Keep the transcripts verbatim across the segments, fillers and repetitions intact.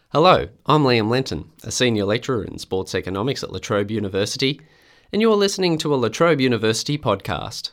Hello, I'm Liam Lenton, a senior lecturer in sports economics at La Trobe University, and you're listening to a La Trobe University podcast.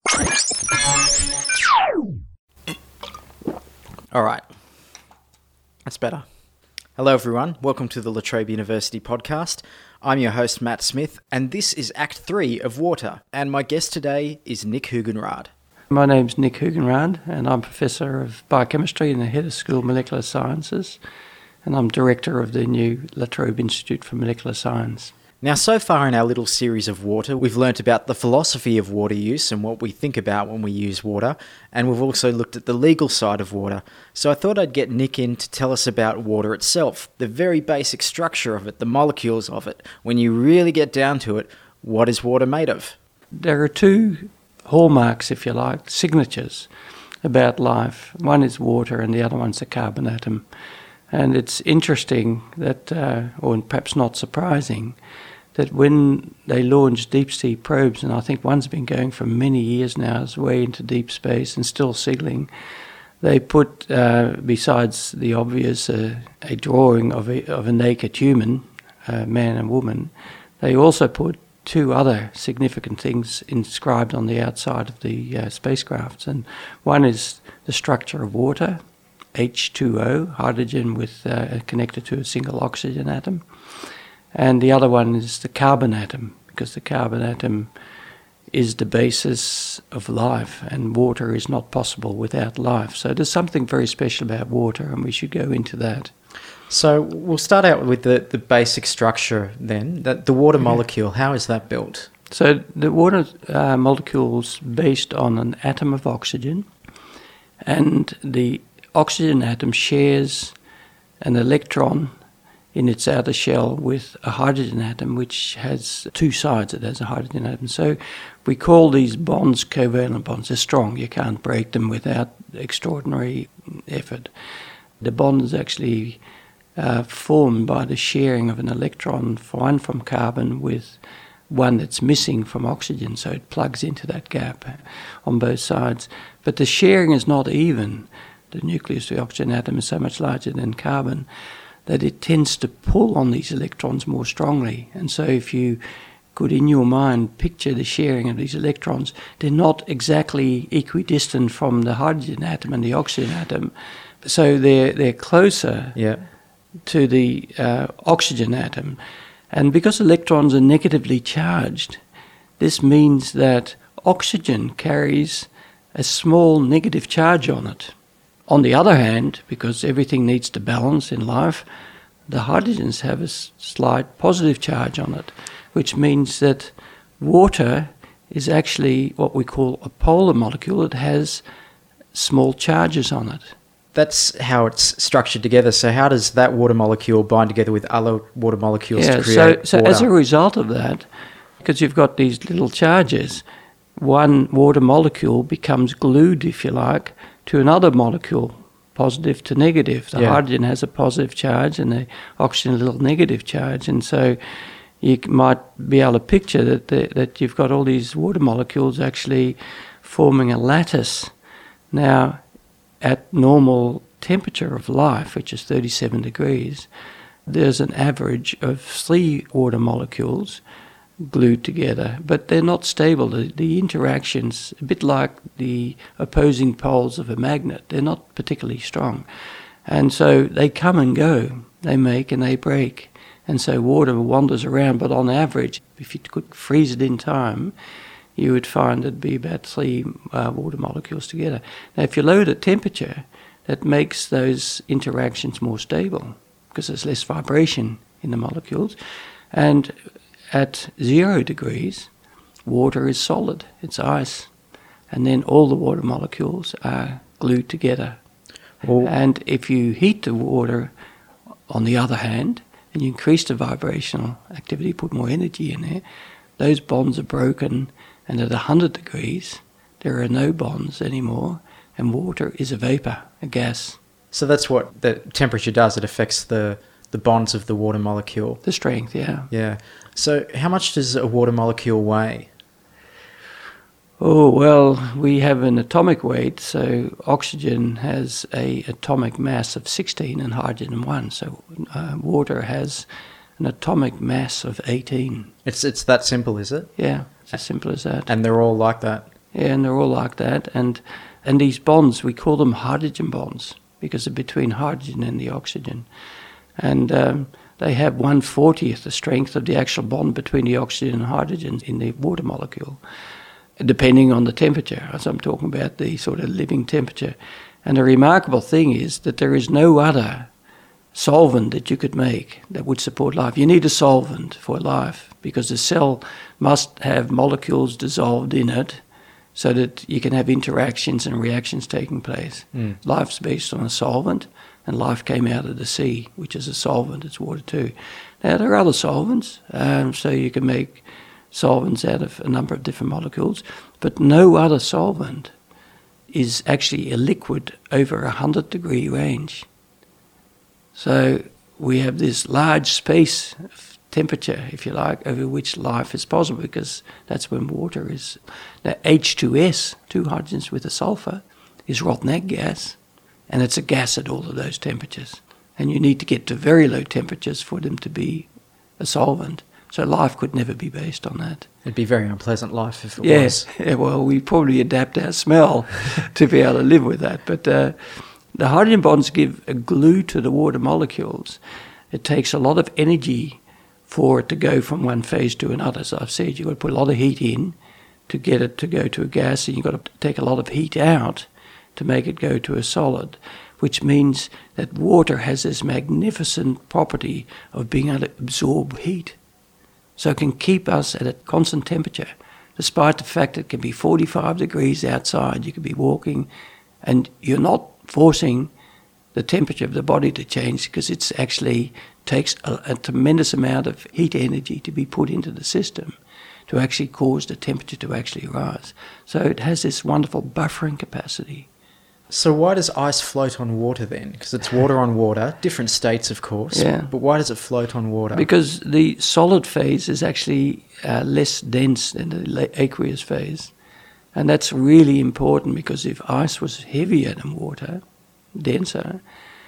All right, that's better. Hello everyone, welcome to the La Trobe University podcast. I'm your host Matt Smith, and this is Act three of Water, and my guest today is Nick Hugenrad. My name's Nick Hugenrad, and I'm Professor of Biochemistry and the Head of School of Molecular Sciences, and I'm Director of the new La Trobe Institute for Molecular Science. Now, so far in our little series of water, we've learnt about the philosophy of water use and what we think about when we use water, and we've also looked at the legal side of water. So I thought I'd get Nick in to tell us about water itself, the very basic structure of it, the molecules of it. When you really get down to it, what is water made of? There are two hallmarks, if you like, signatures about life. One is water and the other one's the carbon atom. And it's interesting that, uh, or perhaps not surprising, that when they launched deep sea probes, and I think one's been going for many years now, it's way into deep space and still signaling, they put, uh, besides the obvious, uh, a drawing of a, of a naked human, uh, man and woman, they also put two other significant things inscribed on the outside of the uh, spacecrafts. And one is the structure of water, H two O, hydrogen with uh, connected to a single oxygen atom. And the other one is the carbon atom, because the carbon atom is the basis of life, and water is not possible without life. So there's something very special about water, and we should go into that. So we'll start out with the, the basic structure then, that the water molecule. How is that built? So the water uh, molecule is based on an atom of oxygen, and the oxygen atom shares an electron in its outer shell with a hydrogen atom, which has two sides. It has a hydrogen atom. So we call these bonds covalent bonds. They're strong. You can't break them without extraordinary effort. The bond is actually uh, formed by the sharing of an electron, one from carbon with one that's missing from oxygen, so it plugs into that gap on both sides. But the sharing is not even. The nucleus of the oxygen atom is so much larger than carbon that it tends to pull on these electrons more strongly. And so if you could, in your mind, picture the sharing of these electrons, they're not exactly equidistant from the hydrogen atom and the oxygen atom. So they're, they're closer Yeah. to the uh, oxygen atom. And because electrons are negatively charged, this means that oxygen carries a small negative charge on it. On the other hand, because everything needs to balance in life, the hydrogens have a slight positive charge on it, which means that water is actually what we call a polar molecule. It has small charges on it. That's how it's structured together. So how does that water molecule bind together with other water molecules Yeah, to create so, so water? as a result of that, because you've got these little charges, one water molecule becomes glued, if you like, to another molecule, positive to negative. The yeah. hydrogen has a positive charge and the oxygen a little negative charge. And so you might be able to picture that the, that you've got all these water molecules actually forming a lattice. Now, at normal temperature of life, which is thirty-seven degrees, there's an average of three water molecules glued together, but they're not stable. The, the interactions, a bit like the opposing poles of a magnet, they're not particularly strong. And so they come and go, they make and they break. And so water wanders around, but on average, if you could freeze it in time, you would find it'd be about three uh, water molecules together. Now, if you lower the temperature, that makes those interactions more stable because there's less vibration in the molecules. And at zero degrees, water is solid, it's ice, and then all the water molecules are glued together. Well, and if you heat the water, on the other hand, and you increase the vibrational activity, put more energy in there, those bonds are broken, and at one hundred degrees, there are no bonds anymore, and water is a vapor, a gas. So that's what the temperature does. It affects the, the bonds of the water molecule. The strength, yeah. Yeah. So how much does a water molecule weigh? Oh, well, we have an atomic weight, so oxygen has a atomic mass of sixteen and hydrogen one, so uh, water has an atomic mass of eighteen. It's it's that simple, is it? Yeah, it's as simple as that. And they're all like that? Yeah, and they're all like that. And, and these bonds, we call them hydrogen bonds because they're between hydrogen and the oxygen. And um, they have one fortieth the strength of the actual bond between the oxygen and hydrogen in the water molecule, depending on the temperature, as I'm talking about the sort of living temperature. And the remarkable thing is that there is no other solvent that you could make that would support life. You need a solvent for life because the cell must have molecules dissolved in it so that you can have interactions and reactions taking place. Mm. Life's based on a solvent, and life came out of the sea, which is a solvent. It's water too. Now, there are other solvents, um, so you can make solvents out of a number of different molecules, but no other solvent is actually a liquid over a one hundred degree range. So we have this large space of temperature, if you like, over which life is possible because that's when water is. Now H two S, two hydrogens with a sulfur, is rotten egg gas, and it's a gas at all of those temperatures. And you need to get to very low temperatures for them to be a solvent. So life could never be based on that. It'd be a very unpleasant life if it yes. was. Yeah, well, we probably adapt our smell to be able to live with that. But uh, the hydrogen bonds give a glue to the water molecules. It takes a lot of energy for it to go from one phase to another. As I've said, you've got to put a lot of heat in to get it to go to a gas, and you've got to take a lot of heat out to make it go to a solid, which means that water has this magnificent property of being able to absorb heat. So it can keep us at a constant temperature, despite the fact that it can be forty-five degrees outside. You could be walking, and you're not forcing the temperature of the body to change because it actually takes a, a tremendous amount of heat energy to be put into the system to actually cause the temperature to actually rise. So it has this wonderful buffering capacity. So why does ice float on water then? Because it's water on water, different states of course, yeah. But why does it float on water? Because the solid phase is actually uh, less dense than the aqueous phase. And that's really important because if ice was heavier than water, denser,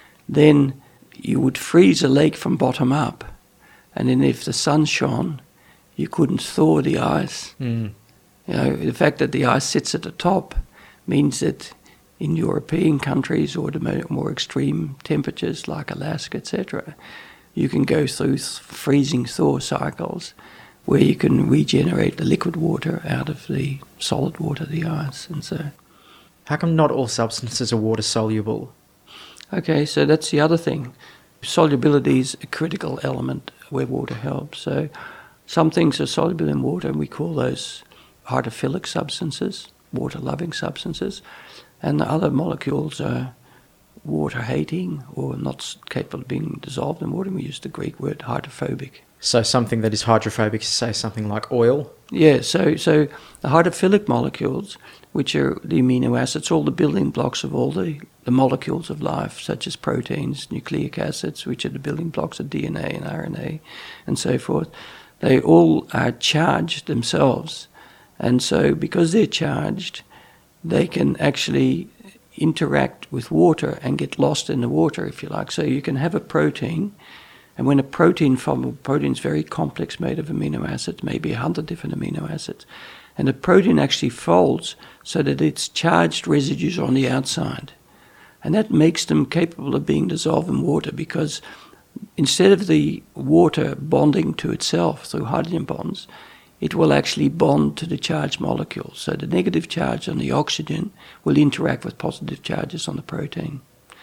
then you would freeze a lake from bottom up. And then if the sun shone, you couldn't thaw the ice. Mm. You know, the fact that the ice sits at the top means that in European countries or the more extreme temperatures like Alaska, et cetera, you can go through freezing thaw cycles where you can regenerate the liquid water out of the solid water, the ice. And so, how come not all substances are water soluble? Okay, so that's the other thing. Solubility is a critical element where water helps. So some things are soluble in water, and we call those hydrophilic substances, water-loving substances. And the other molecules are water-hating or not capable of being dissolved in water. We use the Greek word hydrophobic. So something that is hydrophobic is, say, something like oil? Yeah, so so the hydrophilic molecules, which are the amino acids, all the building blocks of all the, the molecules of life, such as proteins, nucleic acids, which are the building blocks of D N A and R N A, and so forth, they all are charged themselves. And so because they're charged, they can actually interact with water and get lost in the water, if you like. So you can have a protein, and when a protein from a protein is very complex, made of amino acids, maybe a hundred different amino acids, and the protein actually folds so that its charged residues are on the outside. And that makes them capable of being dissolved in water because instead of the water bonding to itself through hydrogen bonds, it will actually bond to the charged molecules. So the negative charge on the oxygen will interact with positive charges on the protein.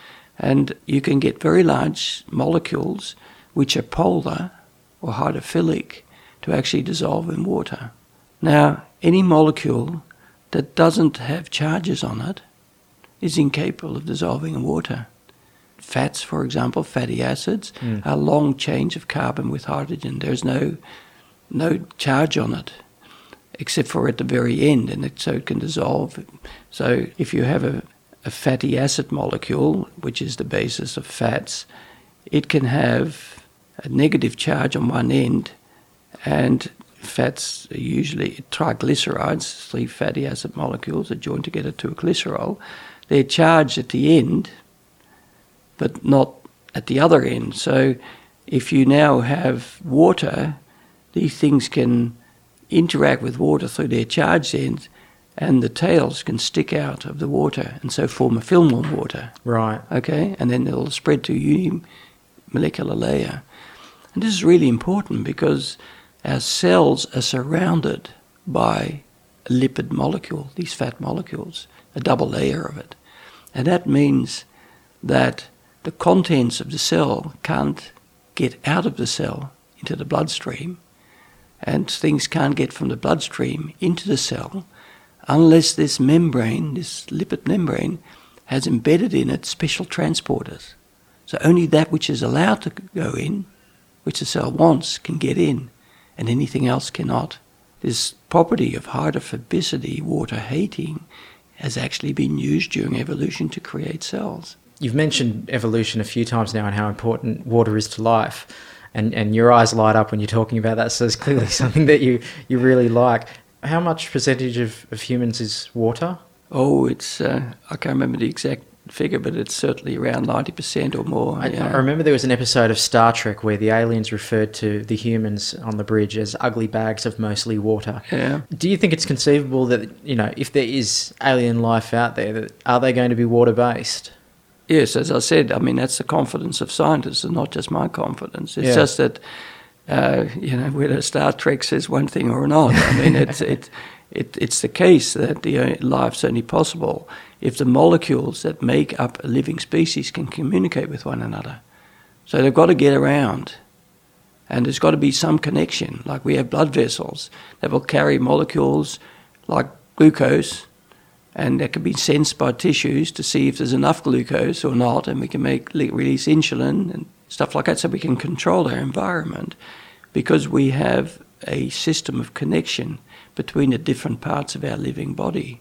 And you can get very large molecules which are polar or hydrophilic to actually dissolve in water. Now, any molecule that doesn't have charges on it is incapable of dissolving in water. Fats, for example, fatty acids, mm. are long chains of carbon with hydrogen. There's no no charge on it, except for at the very end, and it, so it can dissolve. So if you have a, a fatty acid molecule, which is the basis of fats, it can have a negative charge on one end and fats are usually triglycerides, three fatty acid molecules that join together to a glycerol. They're charged at the end, but not at the other end. So if you now have water, these things can interact with water through their charged ends, and the tails can stick out of the water and so form a film on water. Right. Okay, and then it'll spread to a unimolecular layer. And this is really important because our cells are surrounded by a lipid molecule, these fat molecules, a double layer of it. And that means that the contents of the cell can't get out of the cell into the bloodstream, and things can't get from the bloodstream into the cell unless this membrane, this lipid membrane, has embedded in it special transporters. So only that which is allowed to go in, which the cell wants, can get in, and anything else cannot. This property of hydrophobicity, water hating, has actually been used during evolution to create cells. You've mentioned evolution a few times now and how important water is to life, and, and your eyes light up when you're talking about that, so it's clearly something that you, you really like. How much percentage of, of humans is water? Oh, it's, uh, I can't remember the exact figure, but it's certainly around ninety percent or more. I, yeah. I remember there was an episode of Star Trek where the aliens referred to the humans on the bridge as ugly bags of mostly water. Yeah. Do you think it's conceivable that, you know, if there is alien life out there, that are they going to be water-based? Yes, as I said, I mean, that's the confidence of scientists and not just my confidence. It's Yeah. just that, uh, you know, whether Star Trek says one thing or not, I mean, it's, it, it, it's the case that the life's only possible if the molecules that make up a living species can communicate with one another. So they've got to get around, and there's got to be some connection. Like we have blood vessels that will carry molecules like glucose, and that can be sensed by tissues to see if there's enough glucose or not, and we can make release insulin and stuff like that, so we can control our environment because we have a system of connection between the different parts of our living body.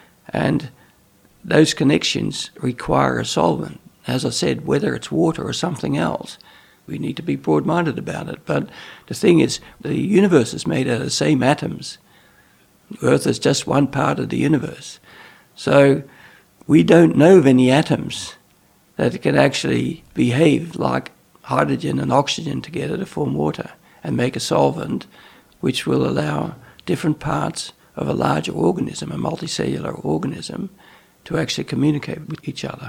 And those connections require a solvent. As I said, whether it's water or something else, we need to be broad-minded about it. But the thing is, the universe is made out of the same atoms. Earth is just one part of the universe. So we don't know of any atoms that can actually behave like hydrogen and oxygen together to form water and make a solvent which will allow different parts of a larger organism, a multicellular organism, to actually communicate with each other.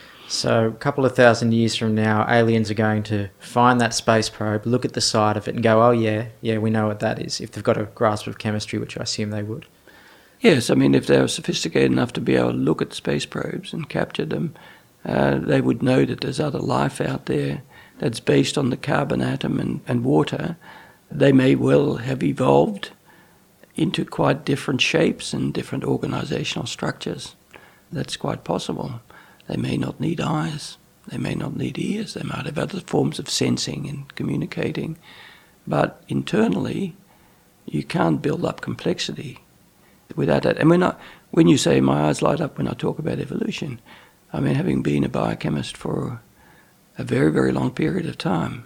So a couple of thousand years from now, aliens are going to find that space probe, look at the side of it and go, oh yeah, yeah, we know what that is, if they've got a grasp of chemistry, which I assume they would. Yes, I mean, if they were sophisticated enough to be able to look at space probes and capture them, uh, they would know that there's other life out there that's based on the carbon atom and, and water. They may well have evolved into quite different shapes and different organizational structures. That's quite possible. They may not need eyes, they may not need ears, they might have other forms of sensing and communicating. But internally, you can't build up complexity without that. And when, I, when you say my eyes light up when I talk about evolution, I mean, having been a biochemist for a very, very long period of time,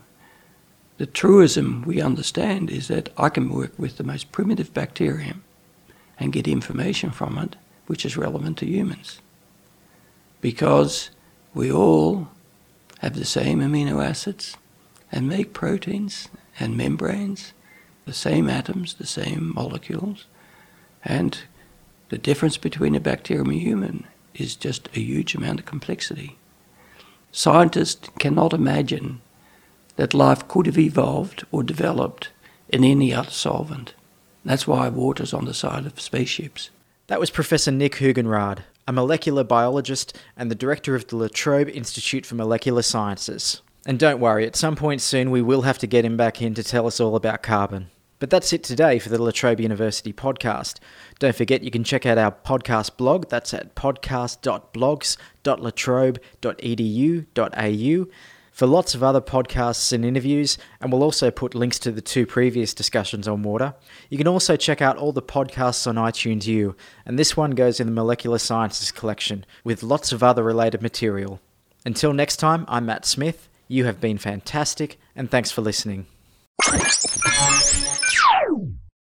the truism we understand is that I can work with the most primitive bacterium and get information from it which is relevant to humans. Because we all have the same amino acids and make proteins and membranes, the same atoms, the same molecules, and the difference between a bacterium and a human is just a huge amount of complexity. Scientists cannot imagine that life could have evolved or developed in any other solvent. That's why water's on the side of spaceships. That was Professor Nick Hugenrad, a molecular biologist and the director of the La Trobe Institute for Molecular Sciences. And don't worry, at some point soon we will have to get him back in to tell us all about carbon. But that's it today for the La Trobe University podcast. Don't forget you can check out our podcast blog. That's at podcast dot blogs dot la trobe dot e d u dot a u for lots of other podcasts and interviews, and we'll also put links to the two previous discussions on water. You can also check out all the podcasts on iTunes U, and this one goes in the Molecular Sciences collection with lots of other related material. Until next time, I'm Matt Smith. You have been fantastic, and thanks for listening.